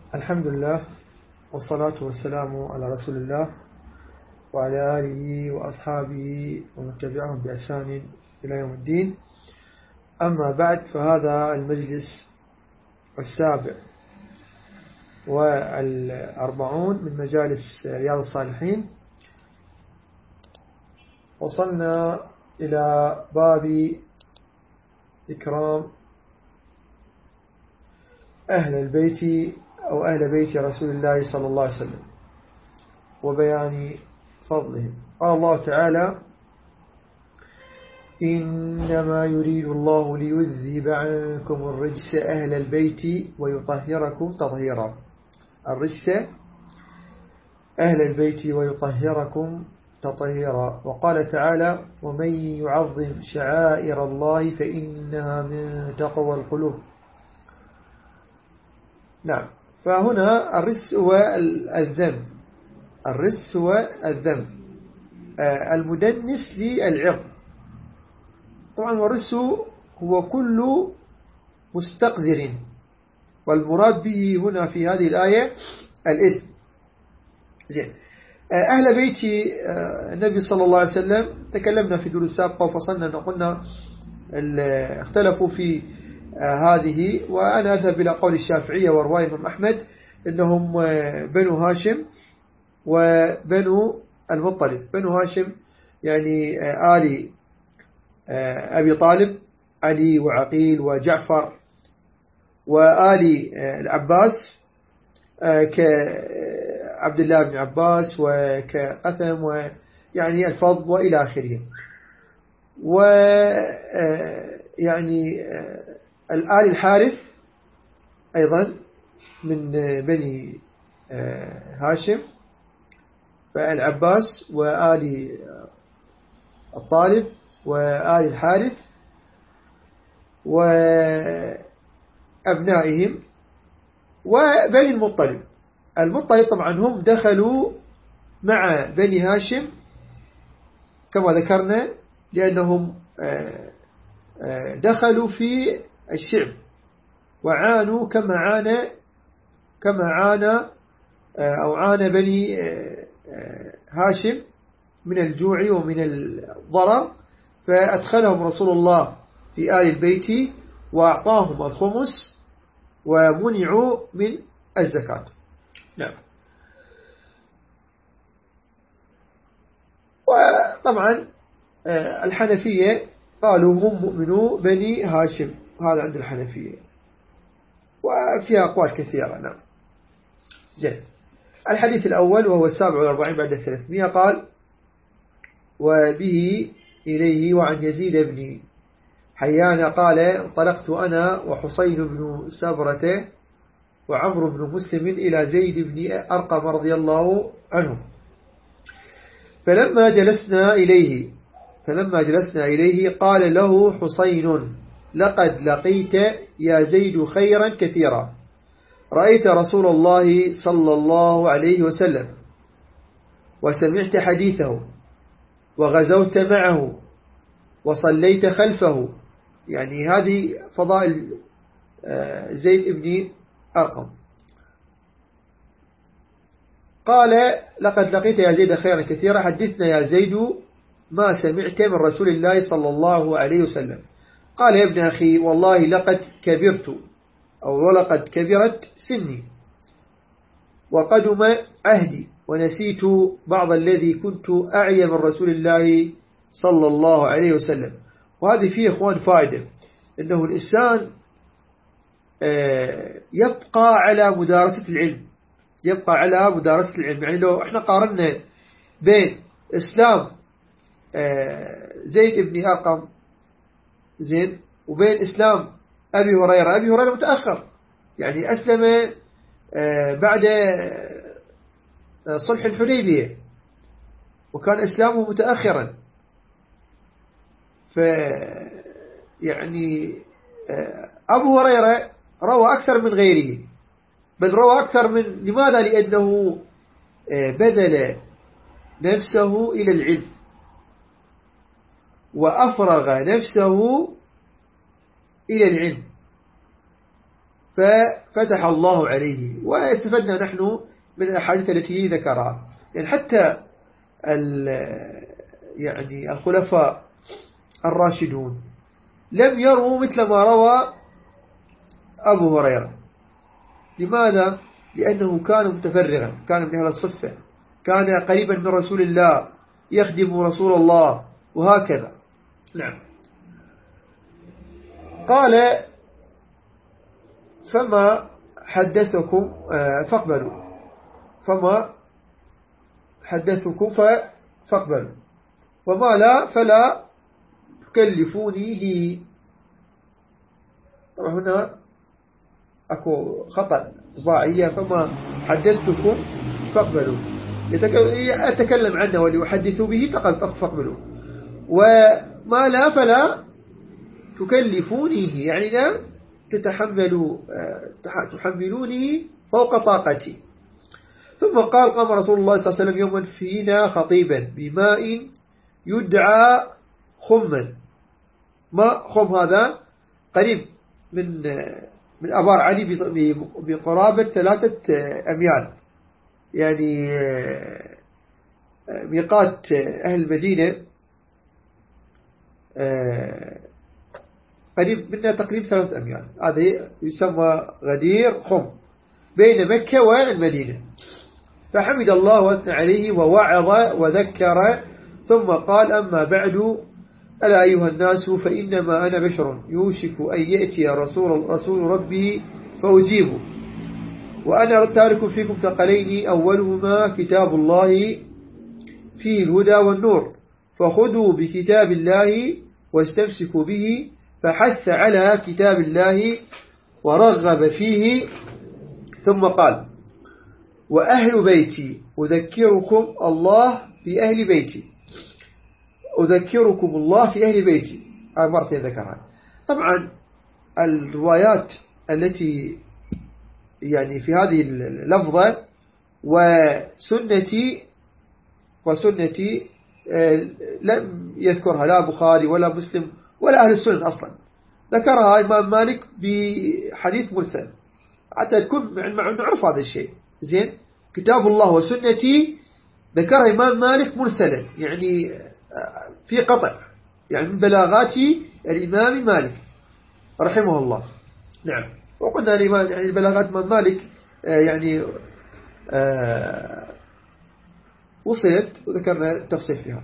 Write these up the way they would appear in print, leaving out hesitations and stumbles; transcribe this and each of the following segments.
الحمد لله والصلاة والسلام على رسول الله وعلى آله وأصحابه ومن تبعهم بإحسان إلى يوم الدين. أما بعد، فهذا المجلس 47 من مجالس رياض الصالحين. وصلنا إلى باب إكرام أهل البيت أو أهل بيت رسول الله صلى الله عليه وسلم وبيان فضلهم. قال الله تعالى: إنما يريد الله ليذهب عنكم الرجس أهل البيت ويطهركم تطهيرا. الرجس أهل البيت ويطهركم تطهيرا. وقال تعالى: ومن يعظم شعائر الله فإنها من تقوى القلوب. نعم، فهنا الرجس هو الذم، الرجس هو الذم المدنس للعرض. طبعا والرجس هو كل مستقذر، والمراد به هنا في هذه الآية الإثم. أهل بيت النبي صلى الله عليه وسلم تكلمنا في دروس سابقة وفصلنا أن قلنا اختلفوا في هذه، وأنا أذهب إلى قول الشافعية ورواية الإمام أحمد إنهم بنو هاشم وبنو المطلب. بنو هاشم يعني آل أبي طالب، علي وعقيل وجعفر، وآل العباس كعبد الله بن عباس وكقثم ويعني الفضل وإلى آخره. ويعني الآل الحارث أيضا من بني هاشم، فالعباس وآل الطالب وآل الحارث وأبنائهم وبني المطلب. المطلب طبعا هم دخلوا مع بني هاشم كما ذكرنا، لأنهم دخلوا في الشعب وعانوا كما عانى بني هاشم من الجوع ومن الضرر، فأدخلهم رسول الله في آل البيت وأعطاهم الخمس ومنعوا من الزكاة. نعم. وطبعا الحنفية قالوا هم مؤمنو بني هاشم، هذا عند الحنفية، وفيها أقوال كثيرة. نعم. زين. الحديث الأول وهو 47 بعد 300 قال: وبه إليه وعن يزيد بن حيان قال: انطلقت أنا وحسين بن سبرة وعمرو بن مسلم إلى زيد بن أرقم رضي الله عنه، فلما جلسنا إليه قال له حسين: لقد لقيت يا زيد خيرا كثيرا، رأيت رسول الله صلى الله عليه وسلم وسمعت حديثه وغزوت معه وصليت خلفه. يعني هذه فضائل زيد بن أرقم. قال: لقد لقيت يا زيد خيرا كثيرا، حدثنا يا زيد ما سمعت من رسول الله صلى الله عليه وسلم. قال: يا ابن أخي، والله لقد كبرت ولقد كبرت سني وقدم عهدي ونسيت بعض الذي كنت أعي من رسول الله صلى الله عليه وسلم. وهذه فيه إخوان فائدة، إنه الإنسان يبقى على مدارسة العلم، يعني لو احنا قارنا بين إسلام زيد بن أرقم زين وبين إسلام أبي هريرة متأخر، يعني أسلم بعد صلح الحديبية وكان إسلامه متأخرا. يعني أبو هريرة روى أكثر من غيره، بل روى أكثر من. لماذا؟ لأنه بذل نفسه إلى العلم وأفرغ نفسه إلى العلم. ففتح الله عليه. واستفدنا نحن من الأحاديث التي ذكرها، يعني حتى يعني الخلفاء الراشدون لم يروا مثل ما روى أبو هريرة. لماذا؟ لأنه كان متفرغا، كان من أهل الصفة، كان قريبا من رسول الله، يخدم رسول الله، وهكذا. نعم. قال فما حدثكم فاقبلوا، فما حدثكم فاقبلوا، وما لا فلا تكلفونيه. طبعا هنا أكو خطأ طباعية، فما حدثتكم فاقبلوا، أتكلم عنه وليحدثوا به فاقبلوا، وما لا فلا تكلفونيه، يعني لا تحملوني فوق طاقتي. ثم قال قام رسول الله صلى الله عليه وسلم يوما فينا خطيبا بماء يدعى خما. ماء خم هذا قريب من أبار علي بقرابة 3 أميال، يعني ميقات أهل المدينة قريب منها تقريبا 3 أميال. هذا يسمى غدير خم بين مكة والمدينة. فحمد الله واثنى عليه ووعظ وذكر، ثم قال أما بعد، ألا أيها الناس فإنما أنا بشر يوشك أن يأتي رسول ربي فأجيبه، وأنا تارك فيكم ثقلين، أولهما كتاب الله فيه الهدى والنور، فخذوا بكتاب الله واستمسكوا به. فحث على كتاب الله ورغب فيه، ثم قال وأهل بيتي أذكركم الله في أهل بيتي، أذكركم الله في أهل بيتي. مرة ذكرها. طبعا الروايات التي يعني في هذه اللفظة وسنتي لم يذكرها لا بخاري ولا مسلم ولا أهل السنن أصلا، ذكرها إمام مالك بحديث مرسل، حتى تكون نعرف هذا الشيء زين. كتاب الله وسنتي ذكرها إمام مالك مرسلا، يعني في قطع، يعني من بلاغات الإمام مالك رحمه الله. نعم. وقلنا يعني البلاغات إمام مالك يعني وصلت، وذكرنا التفصيل فيها.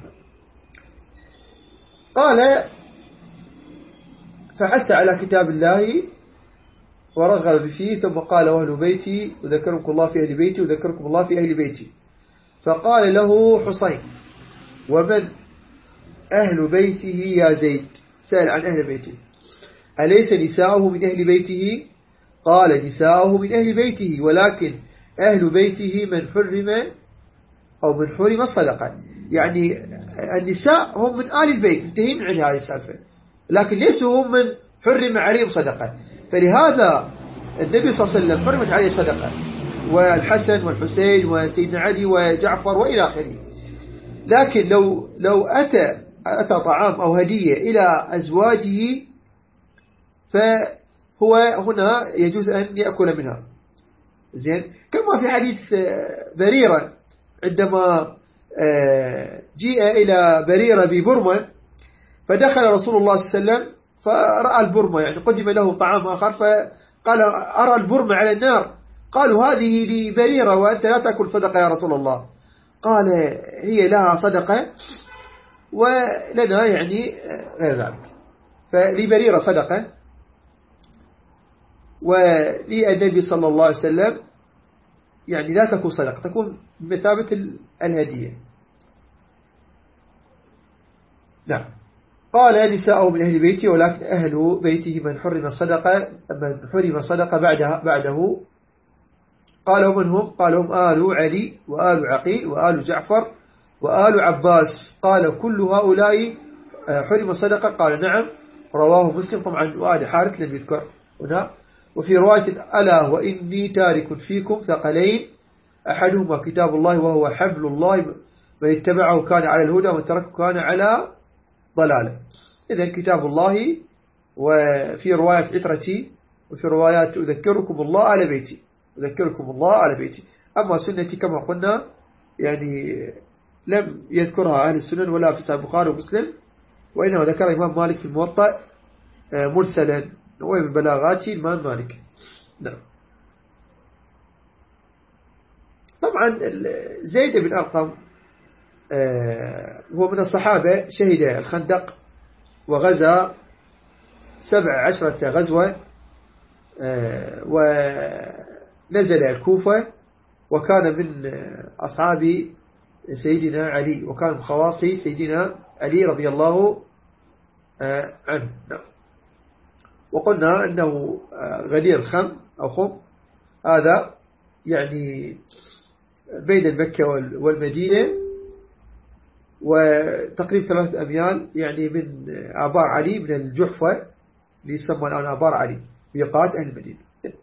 قال فحث على كتاب الله ورغب فيه، ثم قال وأهل بيتي وذكركم الله في أهل بيتي وذكركم الله في أهل بيتي. فقال له حسين ومن أهل بيته يا زيد؟ سأل عن أهل بيته. أليس نساؤه من أهل بيته؟ قال نساؤه من أهل بيته، ولكن أهل بيته من حرم أو من حرم الصدقة، يعني النساء هم من آل البيت، انتهين من هذه السالفة، لكن ليسوا هم من حرم عليهم صدقة. فلهذا النبي صلى الله عليه وسلم حرمت عليه صدقة، والحسن والحسين وسيدنا علي وجعفر وإلى آخره. لكن لو أتى طعام أو هدية إلى أزواجه فهو هنا يجوز أن يأكل منها زين. كما في حديث بريرة عندما جيء إلى بريرة ببرمة، فدخل رسول الله صلى الله عليه وسلم فرأى البرمة، يعني قدم له طعام آخر، فقال أرى البرمة على النار. قالوا هذه لبريرة وأنت لا تأكل صدقة يا رسول الله. قال هي لها صدقة ولنا يعني غير ذلك، فلبريرة صدقة وللنبي صلى الله عليه وسلم يعني لا تكون صدقة، تكون بمثابة الهدية. نعم. قال نساءه من أهل بيته، ولكن أهل بيته من حرم الصدقة بعده. قال ومن هم؟ قال هم آل علي وآل عقيل وآل جعفر وآل عباس. قال كل هؤلاء حرم الصدقة؟ قال نعم. رواه مسلم. طبعا وآل حارث لم يذكر هنا. وفي رواية ألا وإني تارك فيكم ثقلين، أحدهما كتاب الله وهو حبل الله، من اتبعه كان على الهدى ومن تركه كان على ضلالة. إذن كتاب الله، وفي رواية عترتي وفي روايات أذكركم الله على بيتي، أذكركم الله على بيتي. أما سنتي كما قلنا يعني لم يذكرها أهل السنن ولا في صحيح البخاري ومسلم، وإنما ذكر الإمام مالك في الموطأ مرسلا، ومن بلاغات الإمام مالك. نعم. طبعا زيد بن أرقم هو من الصحابة، شهد الخندق وغزا 17 غزوة، ونزل الكوفة، وكان من أصحاب سيدنا علي، وكان من خواصي سيدنا علي رضي الله عنه. نعم. وقلنا أنه غدير الخم أو خم، هذا يعني بين مكة والمدينة، وتقريبا 3 أميال يعني من آبار علي، من الجحفة اللي يسمى الآن آبار علي، ميقات أهل المدينة.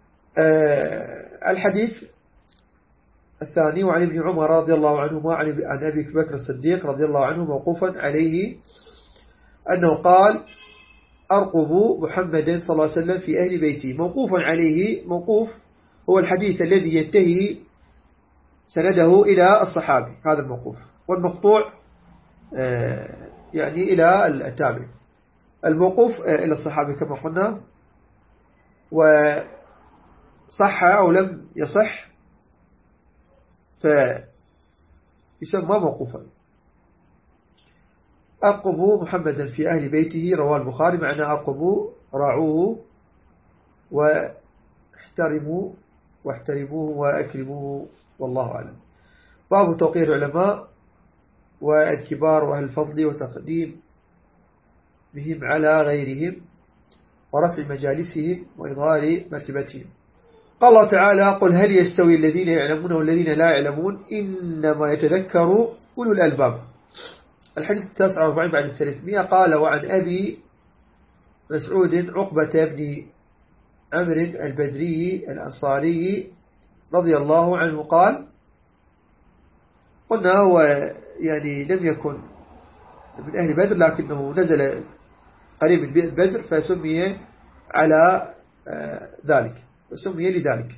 الحديث الثاني: وعن ابن عمر رضي الله عنهما عن أبي بكر الصديق رضي الله عنه موقوفا عليه أنه قال: أرقب محمدا صلى الله عليه وسلم في أهل بيتي. موقوفا عليه، موقوف هو الحديث الذي ينتهي سنده إلى الصحابي، هذا الموقوف. والمقطوع يعني إلى التابع. الموقوف إلى الصحابي كما قلنا، وصح أو لم يصح فيسمى موقوفا. أرقبوا محمدا في أهل بيته، رواه البخاري. معنى أرقبوا راعوه واحترموه وأكرموه، والله أعلم. باب توقير العلماء والكبار وأهل الفضل وتقديم بهم على غيرهم ورفع مجالسهم وإظهار مرتبتهم. قال الله تعالى: قل هل يستوي الذين يعلمون والذين لا يعلمون إنما يتذكر أولو الألباب. الحديث 49 بعد 300. قال: وعن أبي مسعود عقبة بن عمرو البدري الأنصاري رضي الله عنه قال: قلنا هو يعني لم يكن من أهل بدر، لكنه نزل قريب من بدر فسمي على ذلك، وسمي لذلك.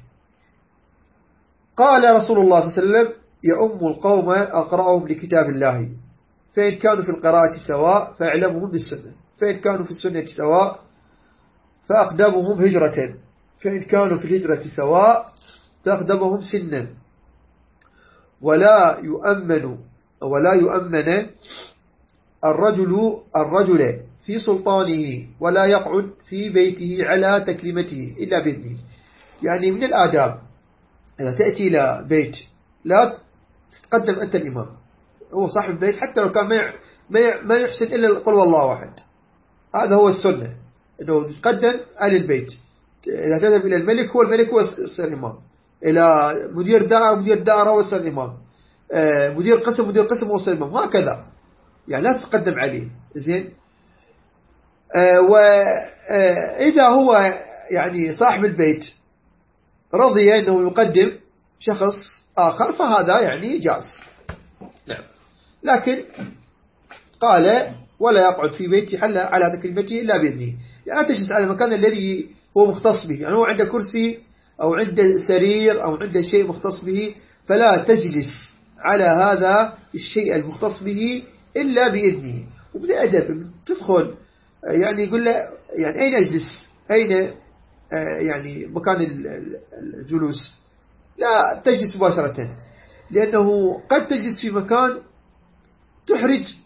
قال رسول الله صلى الله عليه وسلم: يؤم القوم أقرأهم لكتاب الله، فإن كانوا في القراءة سواء فأعلمهم بالسنة، فإن كانوا في السنة سواء فأقدمهم هجرة، فإن كانوا في الهجرة سواء فأقدمهم سنا، ولا يؤمن الرجل في سلطانه، ولا يقعد في بيته على تكريمته إلا بإذنه. يعني من الآداب إذا تأتي إلى بيت لا تتقدم أنت الإمام، هو صاحب البيت، حتى لو كان ما يحسن إلا قل والله واحد. هذا هو السنة، أنه تقدم أهل البيت. إذا تذهب إلى الملك، هو الملك هو يصير إمام، إلى مدير دائرة هو يصير إمام، مدير قسم هو يصير إمام، هكذا. يعني لا تتقدم عليه. زين. وإذا هو يعني صاحب البيت رضي أنه يقدم شخص آخر فهذا يعني جاز. نعم. لكن قال: ولا يقعد في بيتي حل على تكلمته إلا بإذنه. يعني لا تجلس على المكان الذي هو مختص به، يعني هو عنده كرسي أو عنده سرير أو عنده شيء مختص به، فلا تجلس على هذا الشيء المختص به إلا بإذنه. وبالأدب تدخل يعني يقول له يعني أين أجلس، أين يعني مكان الجلوس، لا تجلس مباشرة، لأنه قد تجلس في مكان تحرج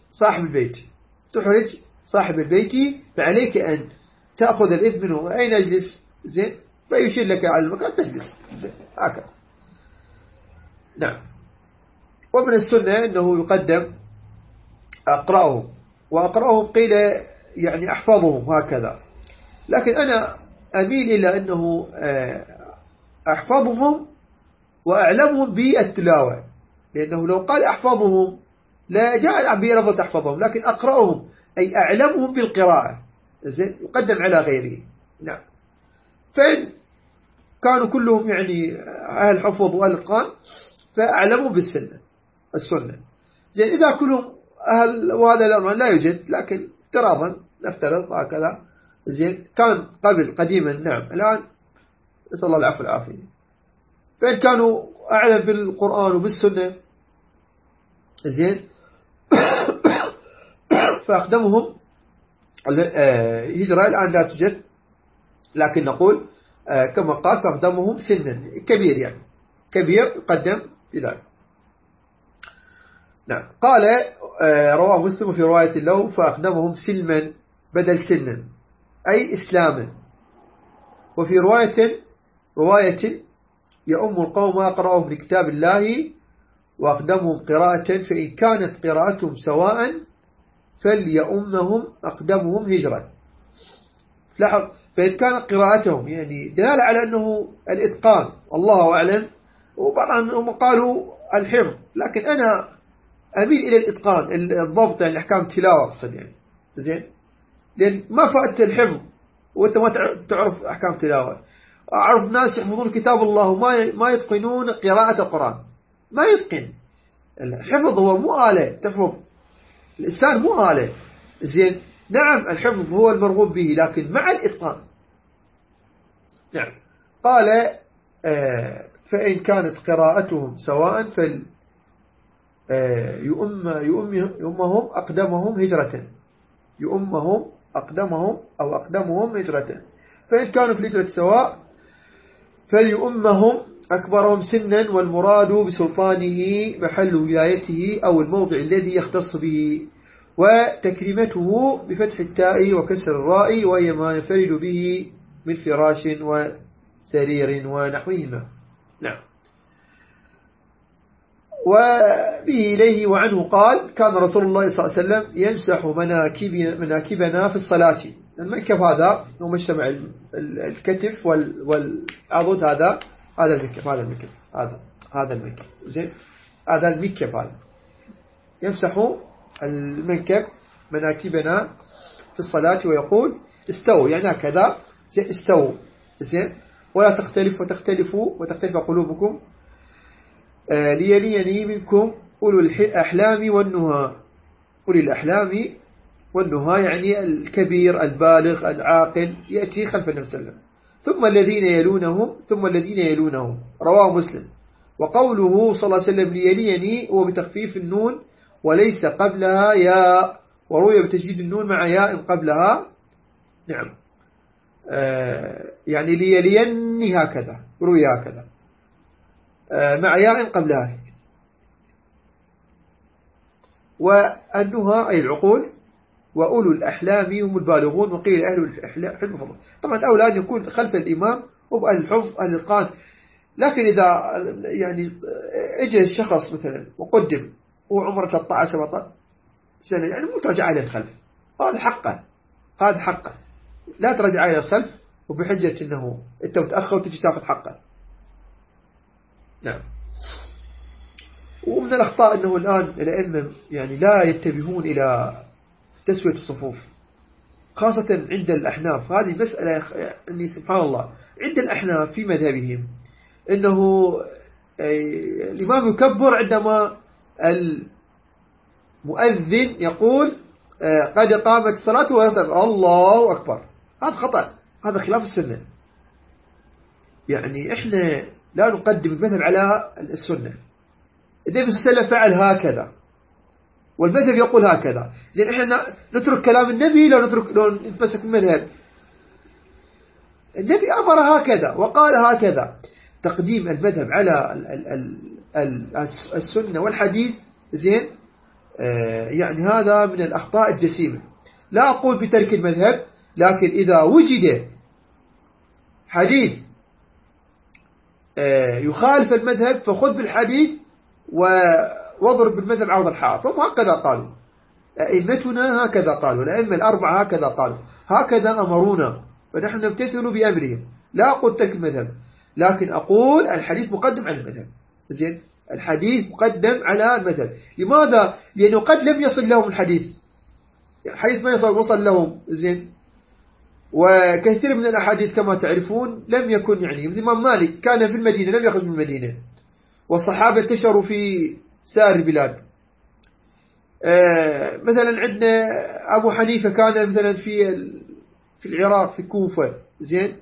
صاحب البيت، فعليك أن تأخذ الإذن منه، أين أجلس، زين، فيشير لك على المكان تجلس، زين، هكذا. نعم. ومن السنة أنه يقدم أقرأهم، وأقرأهم قيل يعني أحفظهم هكذا، لكن أنا أميل إلى أنه أحفظهم وأعلمهم بالتلاوة، لأنه لو قال أحفظهم لا جاء بلفظة أحفظهم، لكن أقرأهم أي أعلمهم بالقراءة، زين، يقدم على غيره. نعم. فإن كانوا كلهم يعني أهل حفظ وأهل إتقان فأعلموا السنة. زين. إذا كلهم أهل وهذا الأمر لا يوجد، لكن افتراضا نفترض هكذا زين كان قبل قديما نعم، الآن نسأل الله العفو والعافية. فإن كانوا أعلم بالقرآن وبالسنة زين فأقدمهم هجرة الآن لا توجد، لكن نقول كما قال فأقدمهم سنا كبير، يعني كبير يقدم لذلك. نعم. قال رواه مسلم في رواية له فأقدمهم سلما بدل سنا أي إسلاما. وفي رواية يؤم القوم أقرأهم لكتاب الله وأقدمهم قراءة، فإن كانت قراءتهم سواء فليؤمهم أقدمهم هجرة. لاحظ، فإن كانت قراءتهم يعني دلالة على أنه الإتقان، الله أعلم. وبعضهم قالوا الحفظ، لكن أنا أميل إلى الإتقان، الضبط، يعني الأحكام التلاوة أقصد يعني زين، لأن ما فائدة الحفظ وأنت ما تعرف أحكام تلاوة. أعرف ناس يحفظون كتاب الله وما يتقنون قراءة القرآن، ما يتقن. الحفظ هو مو آلة تحفظ، الإنسان مو آلة زين. نعم الحفظ هو المرغوب به، لكن مع الإتقان. نعم. قال فإن كانت قراءتهم سواء فل يؤمهم أقدمهم هجرة، يؤمهم أقدمهم أو أقدمهم هجرة. فإن كانوا في الهجرة سواء فليؤمهم أكبرهم سنا، والمراد بسلطانه محل ولايته أو الموضع الذي يختص به، وتكريمته بفتح التاء وكسر الراء، وهي ما ينفرد به من فراش وسرير ونحوهما. نعم. وبه إليه وعنه قال كان رسول الله صلى الله عليه وسلم يمسح مناكبنا في الصلاة. المنكب هذا هو مجتمع الكتف والعضد، هذا المنكب، هذا المنكب زين، هذا المنكب، هذا يمسح المنكب مناكبنا في الصلاة ويقول استووا، يعني هكذا زين، استووا زين، ولا تختلف قلوبكم ليليني منكم أولو الأحلام والنهى. أولي الأحلام والنهى يعني الكبير البالغ العاقل يأتي خلف النبي صلى الله عليه وسلم، ثم الذين يلونهم رواه مسلم. وقوله صلى الله عليه وسلم ليليني هو بتخفيف النون وليس قبلها ياء، وروي بتشديد النون مع ياء قبلها. نعم. يعني ليليني هكذا، روي هكذا مع ياء قبلها. والنهى أي العقول، وأولو الأحلام هم البالغون، وقيل أهل الحلم فضل. طبعا الأولى أن يكون خلف الإمام وبأهل الحفظ أهل الإتقان. لكن إذا يعني اجى الشخص مثلا وقدم وعمره 13 17 سنة، يعني مو ترجع إلى الخلف، هذا حقه، لا ترجع إلى الخلف وبحجة أنه أنت متأخر وتجي تأخذ حقه. نعم. ومن الأخطاء أنه الآن الأئمة يعني لا ينتبهون إلى تسوية الصفوف، خاصة عند الأحناف. هذه مسألة يعني سبحان الله، عند الأحناف في مذهبهم أنه الإمام يكبر عندما المؤذن يقول قد قامت الصلاة ويصف الله أكبر. هذا خطأ، هذا خلاف السنة. يعني إحنا لا نقدم المذهب على السنة. النبي صلى الله عليه وسلم فعل هكذا والمذهب يقول هكذا، زين إحنا نترك كلام النبي لو نتمسك بالمذهب؟ النبي أمر هكذا وقال هكذا. تقديم المذهب على السنة والحديث زين، يعني هذا من الأخطاء الجسيمة. لا أقول بترك المذهب، لكن إذا وجد حديث يخالف المذهب فخذ بالحديث واضرب بالمذهب عوض الحائط. هم هكذا قالوا، أئمتنا هكذا قالوا، الأئمة الأربعة هكذا قالوا، هكذا أمرونا، فنحن نمتثل بأمرهم. لا أقول ترك المذهب، لكن أقول الحديث مقدم على المذهب. زين، الحديث مقدم على المذهب. لماذا؟ لأنه قد لم يصل لهم الحديث ما وصل لهم. زين، وكثير من الأحاديث كما تعرفون لم يكن، يعني الإمام مالك كان في المدينة لم يخرج من المدينة، والصحابة انتشروا في سائر البلاد. مثلا عندنا أبو حنيفة كان مثلا في العراق في كوفة زين،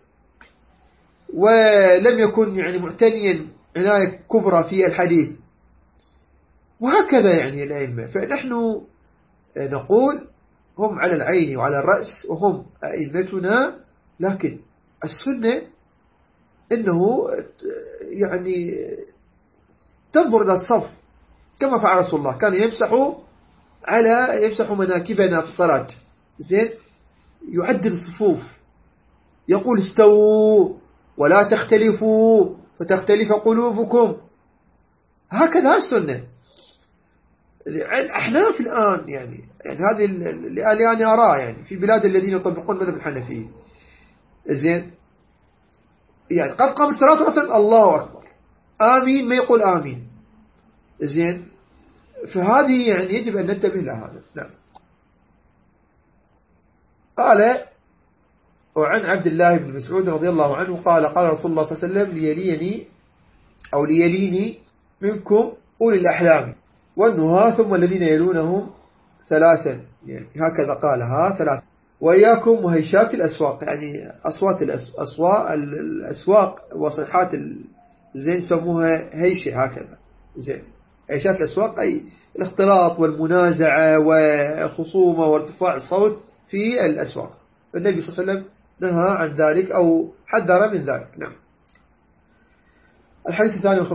ولم يكن يعني معتنيا عناية كبرى في الحديث، وهكذا يعني الأئمة. فنحن نقول هم على العين وعلى الرأس وهم أئمتنا، لكن السنة إنه يعني تنظر إلى الصف كما فعل رسول الله، كان يمسح مناكبنا في الصلاة زين، يعدل الصفوف، يقول استووا ولا تختلفوا فتختلف قلوبكم، هكذا السنة. الأحناف الآن يعني هذه اللي أنا أراه يعني في بلاد الذين يطبقون مذهب الحنفية زين، يعني قد قام الصلاة رأسا الله أكبر آمين ما يقول آمين زين، فهذه يعني يجب أن ننتبه لهذا. نعم. قال وعن عبد الله بن مسعود رضي الله عنه قال قال رسول الله صلى الله عليه وسلم ليليني منكم أولي الأحلام والنهى ثم الذين يلونهم ثلاثا، يعني هكذا قالها ثلاثا، وإياكم وهيشات الأسواق، يعني أصوات الأسواق وصيحات زين يسموها هيشة هكذا زين. هيشات الأسواق أي الاختلاط والمنازعة والخصومة وارتفاع الصوت في الأسواق، النبي صلى الله عليه وسلم نهى عن ذلك أو حذر من ذلك. نعم. الحديث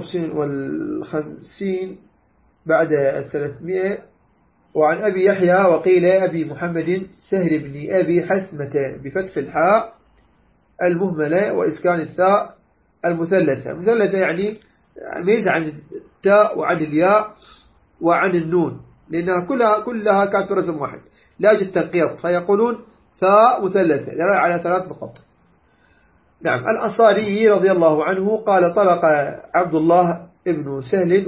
52 بعد 300. وعن أبي يحيى وقيل أبي محمد سهل بن أبي حثمة بفتح الحاء المهملة وإسكان الثاء المثلثة يعني ميز عن التاء وعن الياء وعن النون، لأنها كلها كانت رسم واحد لا يوجد تنقيط، فيقولون ثاء مثلثة دل على 3 نقط. نعم. الأنصاري رضي الله عنه قال طلق عبد الله ابن سهل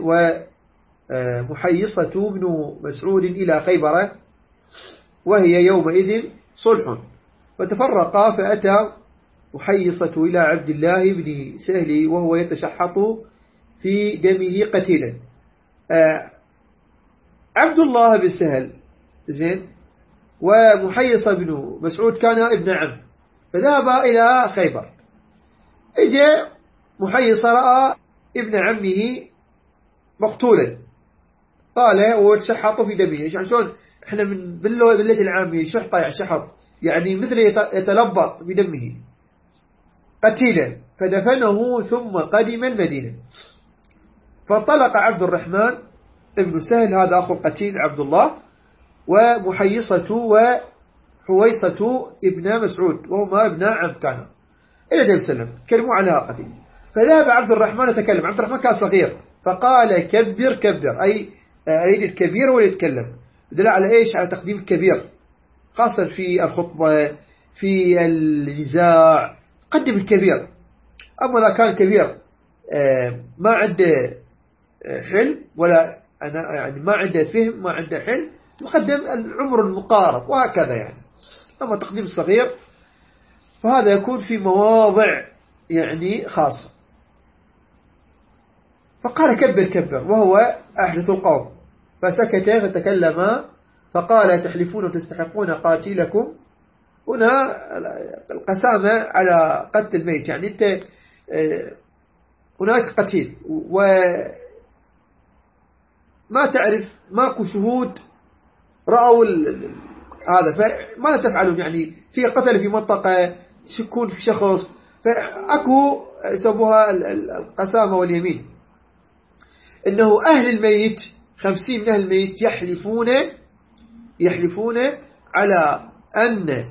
ومحيصة بن مسعود إلى خيبر وهي يومئذ صلح، فتفرقا فأتى محيصة إلى عبد الله بن سهل وهو يتشحط في دمه قتيلا. عبد الله بن سهل زين ومحيصة بن مسعود كان ابن عم، فذهب إلى خيبر، اجى محيصة رأى ابن عمه مقتولا، قال وتشحط في دمه، يعني شلون احنا من باللغة العامية شحطة يعني شحط يعني مثل يتلبط بدمه قتيلا، فدفنه ثم قدم المدينة. فانطلق عبد الرحمن ابن سهل هذا أخو القتيل عبد الله ومحيصة وحويصة ابن مسعود وهما ابن عم كانوا إلى النبي صلى الله عليه وسلم كلموا عليها قتيل، فذهب عبد الرحمن يتكلم. عبد الرحمن كان صغير فقال كبر أي أريد الكبير ويتكلم، دل على إيش؟ على تقديم الكبير خاصة في الخطبة في النزاع قدم الكبير. أما إذا كان كبير ما عنده حلم ولا أنا يعني ما عنده فهم ما عنده حلم يقدم العمر المقارب وهكذا يعني. أما تقديم الصغير فهذا يكون في مواضع يعني خاصة. فقال كبر وهو أحدث القوم، فسكت فتكلم فقال تحلفون وتستحقون قاتلكم. هنا القسامة على قتل الميت، يعني أنت هناك قتيل وما تعرف ماكو شهود رأوا هذا، فماذا تفعلون؟ يعني في قتل في منطقة يشكون في شخص، فأكو يسموها القسامة واليمين، إنه أهل الميت 50 من أهل الميت يحلفون على أن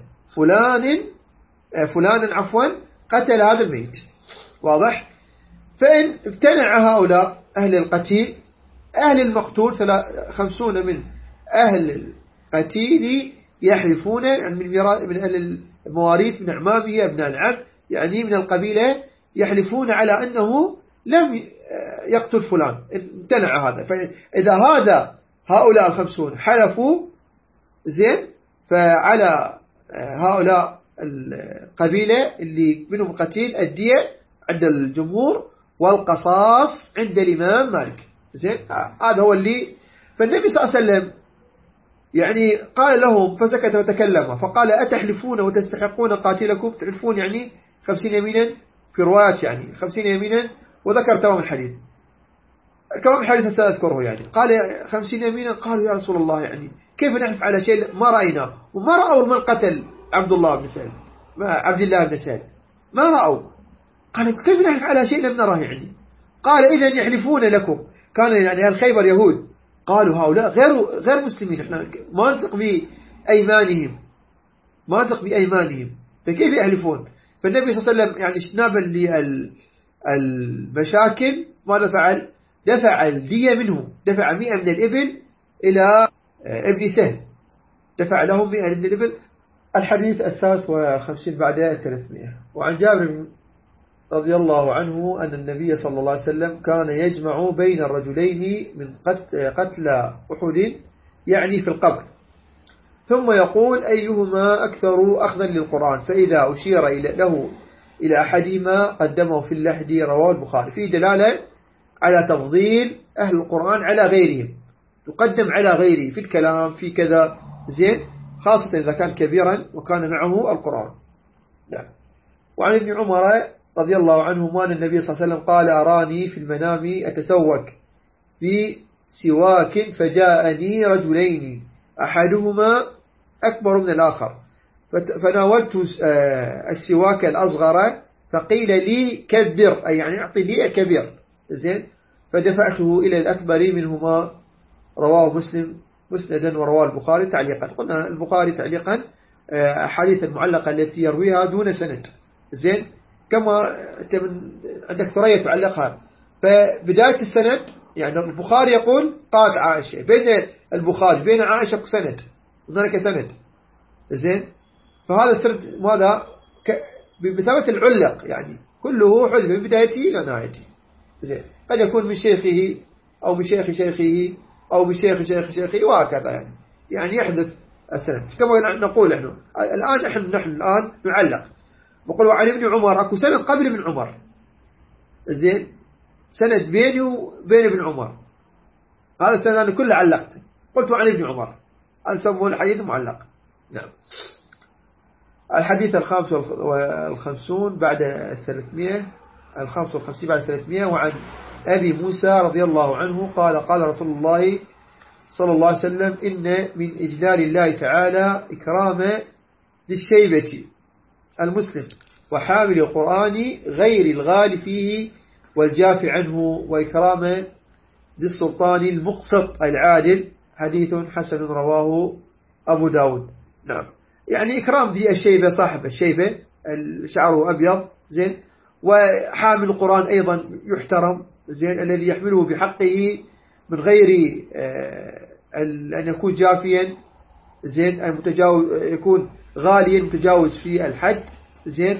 فلانا قتل هذا الميت، واضح؟ فإن امتنع هؤلاء أهل القتيل أهل المقتول 50 من أهل القتيل يحلفون من أهل المواريث من أعمامه أبناء العم يعني من القبيلة يحلفون على أنه لم يقتل فلان، امتنع هذا. فإذا هؤلاء 50 حلفوا زين، فعلى هؤلاء القبيلة اللي منهم قتيل الدية عند الجمهور والقصاص عند الإمام مالك زين. هذا هو اللي فالنبي صلى الله عليه وسلم يعني قال لهم فسكت وتكلم فقال أتحلفون وتستحقون قاتلكم؟ تحلفون يعني 50 يمينا في روايات، يعني 50 يمينا، وذكر تمام الحديث كمان الحديث سأذكره. يعني قال 50 يمينا، قالوا يا رسول الله يعني كيف نحلف على شيء ما رأينا؟ وما رأوا من قتل عبد الله بن سعد، عبد الله بن سعد ما رأوا. قال كيف نحلف على شيء لم نره؟ يعني قال إذن يحلفون لكم. كان يعني الخيبر يهود، قالوا هؤلاء غير مسلمين، احنا ما نثق بأيمانهم، ما نثق بأيمانهم، فكيف يحلفون؟ فالنبي صلى الله عليه وسلم يعني اجتنابا للمشاكل ماذا فعل؟ دفع الدية منهم، دفع 100 من الإبل إلى ابن سهل، دفع لهم 100 من الإبل. الحديث 53 بعد 300. وعن جابر رضي الله عنه أن النبي صلى الله عليه وسلم كان يجمع بين الرجلين من قتل أحد يعني في القبر، ثم يقول أيهما أكثر أخذا للقرآن، فإذا أشير له إلى أحدهما قدمه في اللحد. رواه البخاري. فيه دلالة على تفضيل أهل القرآن على غيرهم، يقدم على غيره في الكلام في كذا، زين، خاصة إذا كان كبيرا وكان معه القرآن. نعم. وعن ابن عمر رضي الله عنهما أن النبي صلى الله عليه وسلم قال أراني في المنام أتسوك بسواك فجاءني رجلين أحدهما أكبر من الآخر، فناولت السواك الأصغر فقيل لي كبر، أي يعني أعطي لي الكبير، زين، فدفعته إلى الأكبر منهما. رواه مسلم مسندا ورواه البخاري تعليقا. قلنا البخاري تعليقا حديث المعلقة التي يرويها دون سند، زين، كما عندك ثريا تعلقها. فبداية السند يعني البخاري يقول قالت عائشة، بين البخاري بين عائشة سند، هناك سند، زين، فهذا السند ماذا بثبت العلق، يعني كله حذف من بدايته إلى نهايته، زين، قد يكون من شيخه أو من شيخ شيخه أو من شيخ شيخ شيخه وهكذا، يعني يحذف السند. كما نقول نحن الآن نعلق، نقول وعن ابن عمر أكو سند قبل ابن عمر، زين، سند بيني وبين ابن عمر، هذا السند أنا كله علقته، قلت عن ابن عمر، هذا سموه الحديث معلق. نعم. الحديث 55 بعد 300، 55 بعد 300. وعن أبي موسى رضي الله عنه قال قال رسول الله صلى الله عليه وسلم إن من إجلال الله تعالى إكرام ذي الشيبة المسلم وحامل القرآن غير الغال فيه والجاف عنه، وإكرام ذي السلطان المقسط العادل. حديث حسن رواه أبو داود. نعم. يعني إكرام ذي الشيبة، صاحب الشيبة شعره أبيض، زين، وحامل القرآن أيضا يحترم، زين، الذي يحمله بحقه من غير أن يكون جافيا، زين، يكون غاليا متجاوز في الحد، زين،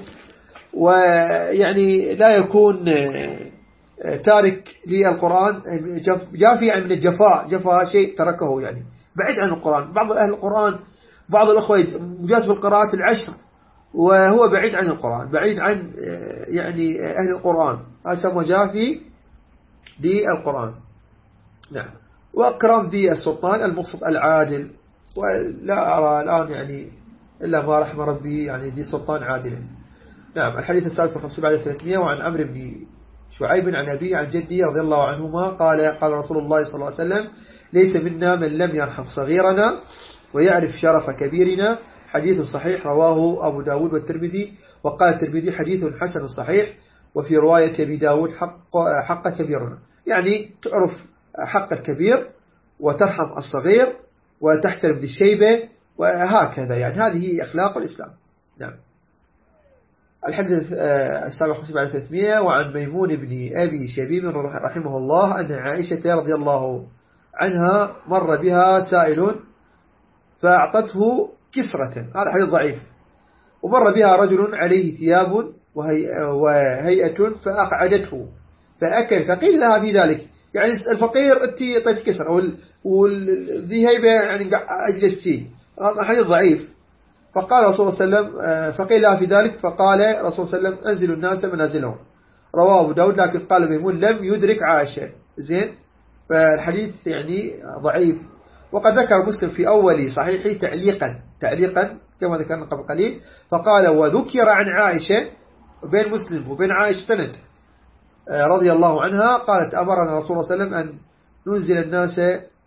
ويعني لا يكون تارك للقرآن جافي من الجفاء، جفاء شيء تركه، يعني بعيد عن القرآن. بعض أهل القرآن، بعض الأخوة مجاز بالقراءات العشر وهو بعيد عن القرآن، بعيد عن يعني أهل القرآن، هذا سمى جافي للقرآن. نعم. وأكرم ذي السلطان المقسط العادل، ولا أرى الآن يعني إلا ما رحم ربي يعني ذي سلطان عادل. نعم. الحديث 53 بعد 300. وعن عمرو بن شعيب عن أبيه عن جدي رضي الله عنهما قال قال رسول الله صلى الله عليه وسلم ليس منا من لم يرحم صغيرنا ويعرف شرف كبيرنا. حديث صحيح رواه أبو داود والترمذي. وقال الترمذي حديث حسن صحيح. وفي رواية أبي داود حق كبيرنا، يعني تعرف حق الكبير وترحم الصغير وتحترم ذي الشيبة وهكذا، يعني هذه أخلاق الإسلام. نعم. الحديث 57 بعد 300. وعن ميمون بن أبي شبيب رحمه الله أن عائشة رضي الله عنها مر بها سائل فأعطته كسرة، هذا حديث ضعيف. ومر بها رجل عليه ثياب وهيئة فأقعدته فأكل، فقيل لها في ذلك، يعني الفقير أنت طيت كسرة والذي هيبة يعني أجلستيه، هذا حديث ضعيف. فقال رسول الله صلى الله عليه وسلم فقيل لها في ذلك، فقال رسول الله صلى الله عليه وسلم أنزلوا الناس منازلهم. رواه أبو داود، لكن قال ميمون لم يدرك عائشة، زين، فالحديث يعني ضعيف. وقد ذكر مسلم في أول صحيحه تعليقا كما ذكرنا قبل قليل، فقال وذكر عن عائشة، بين مسلم وبين عائشة سند رضي الله عنها قالت أمرنا رسول الله صلى الله عليه وسلم أن ننزل الناس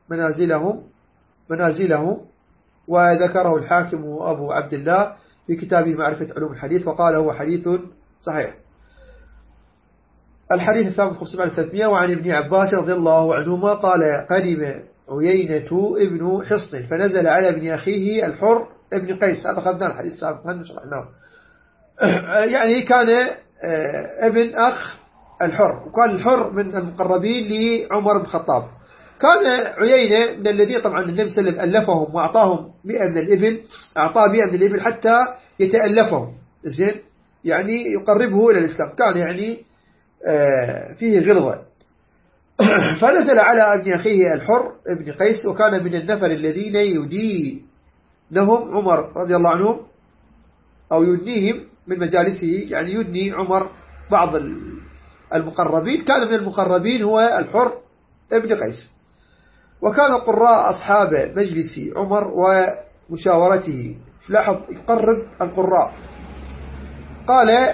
منازلهم، وذكره الحاكم أبو عبد الله في كتابه معرفة علوم الحديث، وقال هو حديث صحيح. الحديث الثابت 500 وعن ابن عباس رضي الله عنهما قال قدم عيينة ابن حصن فنزل على ابن أخيه الحر ابن قيس، هذا أخذنا الحديث سابقا شرحناه، يعني كان ابن أخ الحر، وكان الحر من المقربين لعمر بن الخطاب. كان عيينة من الذين طبعا النبي صلى الله عليه وسلم ألفهم وأعطاهم 100 من الإبل، أعطاه 100 من الإبل حتى يتألفهم، زين يعني يقربه إلى الإسلام، كان يعني فيه غلظة. فنزل على ابن أخيه الحر ابن قيس، وكان من النفر الذين يدينهم عمر رضي الله عنهم أو يدنيهم من مجالسه، يعني يدني عمر بعض المقربين، كان من المقربين هو الحر ابن قيس. وكان القراء أصحاب مجلس عمر ومشاورته، لاحظ يقرب القراء، قال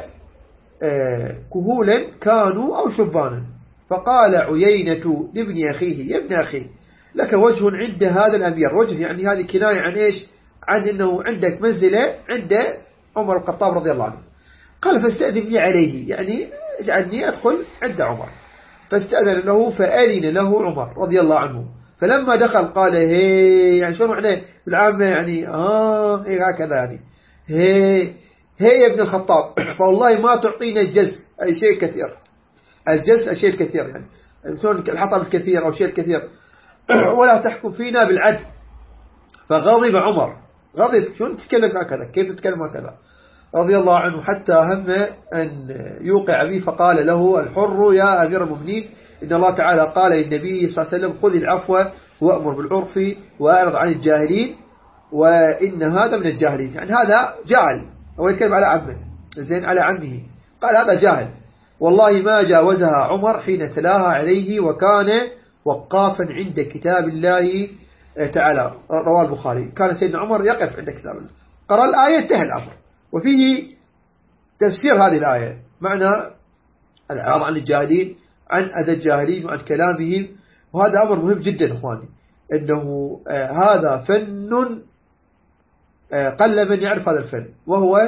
كهولا كانوا أو شبانا، فقال عيينة لابن أخيه يا ابن أخي لك وجه عند هذا الأمير، وجه يعني هذه كناية عن إيش؟ عن أنه عندك منزلة عند عمر الخطاب رضي الله عنه. قال فاستأذن لي عليه، يعني اجعلني أدخل عند عمر. فاستأذن له فأذن له عمر رضي الله عنه، فلما دخل قال هي، يعني شو معناه بالعامة يعني هي هكذا يعني هي يا ابن الخطاب فوالله ما تعطينا الجزء أي شيء كثير، الجزء الشيء الكثير يعني شلون الحطب الكثير أو شيء الكثير، ولا تحكم فينا بالعدل. فغضب عمر، غضب، شلون تتكلم هكذا، كيف تتكلم هكذا رضي الله عنه، حتى هم أن يوقع به. فقال له الحر يا أمير المؤمنين إن الله تعالى قال للنبي صلى الله عليه وسلم خذ العفو وأمر بالعرف وأعرض عن الجاهلين، وإن هذا من الجاهلين، يعني هذا جاهل، هو يتكلم على عمه، زين على عمه، قال هذا جاهل. والله ما جاوزها عمر حين تلاها عليه، وكان وقافا عند كتاب الله تعالى، رواه البخاري. كان سيدنا عمر يقف عند كتاب الله، قرأ الآية انتهى الأمر. وفيه تفسير هذه الآية، معنى الإعراض عن الجاهلين، عن أذى الجاهلين وعن كلامهم، وهذا أمر مهم جدا إخواني، أنه هذا فن قل من يعرف هذا الفن، وهو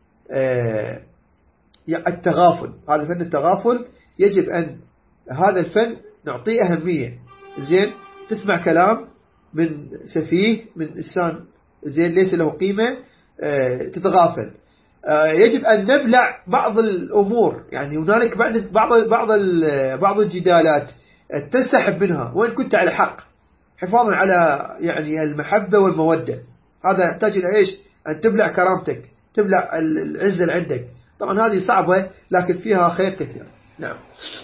التغافل. هذا فن التغافل، يجب أن هذا الفن نعطيه أهمية. زين تسمع كلام من سفيه، من إنسان زين ليس له قيمة، تتغافل. يجب أن نبلع بعض الأمور، يعني هنالك بعض الجدالات تنسحب منها وإن كنت على حق، حفاظا على يعني المحبة والمودة. هذا يحتاج إلى إيش؟ أن تبلع كرامتك، تبلع العزة اللي عندك. طبعا هذه صعبة لكن فيها خير كثير. نعم.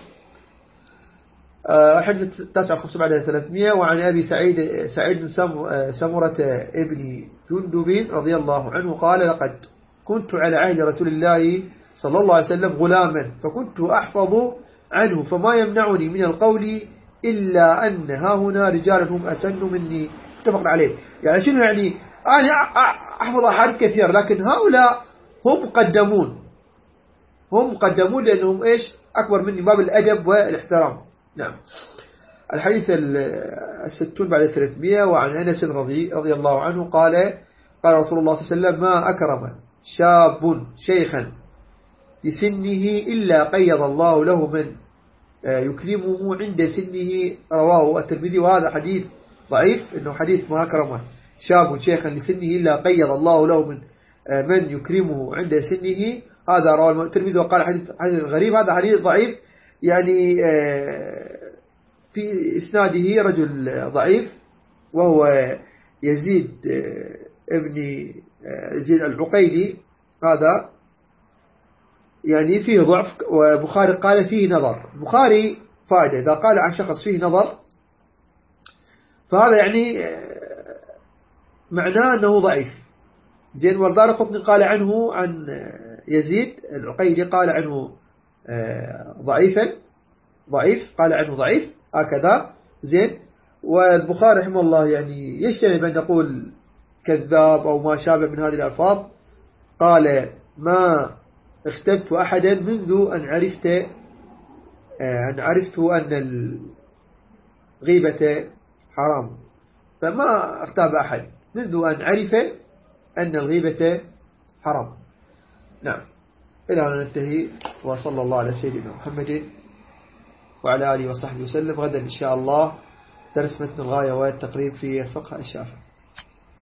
حديث 9500 وعن أبي سعيد بن سمرة ابن جندب رضي الله عنه قال لقد كنت على عهد رسول الله صلى الله عليه وسلم غلاما، فكنت أحفظ عنه فما يمنعني من القول إلا أن ها هنا رجال هم أسن مني، اتفق عليه. يعني شنو يعني؟ أنا أحفظ أحاديث كثير، لكن هؤلاء هم مقدمون لأنهم إيش؟ أكبر مني، باب الأدب والاحترام. نعم. الحديث 60 بعد 300 وعن أنس رضي الله عنه قال رسول الله صلى الله عليه وسلم ما أكرم شاب شيخا لسنه إلا قيض الله له من يكرمه عند سنه، رواه الترمذي. وهذا حديث ضعيف، إنه حديث ما أكرم شاب شيخا لسنه إلا قيض الله له من يكرمه عند سنه، هذا رواه الترمذي وقال حديث غريب. هذا حديث ضعيف، يعني في إسناده رجل ضعيف وهو يزيد ابن زيد العقيلي، هذا يعني فيه ضعف، وبخاري قال فيه نظر. بخاري فائدة إذا قال عن شخص فيه نظر فهذا يعني معناه أنه ضعيف. زين. والدارقطني قال عنه عن يزيد العقيلي قال عنه ضعيف، قال عنه ضعيف هكذا. زين. والبخاري رحمه الله يعني يجتنب أن يقول كذاب أو ما شابه من هذه الألفاظ. قال ما اختبت أحدا منذ أن عرفت أن الغيبة حرام، فما اغتاب أحد منذ أن عرف أن الغيبة حرام. نعم. إلى أن ننتهي، وصلى الله على سيدنا محمد وعلى آله وصحبه وسلم. غدا إن شاء الله درس متن الغاية والتقريب في الفقه الشافعي.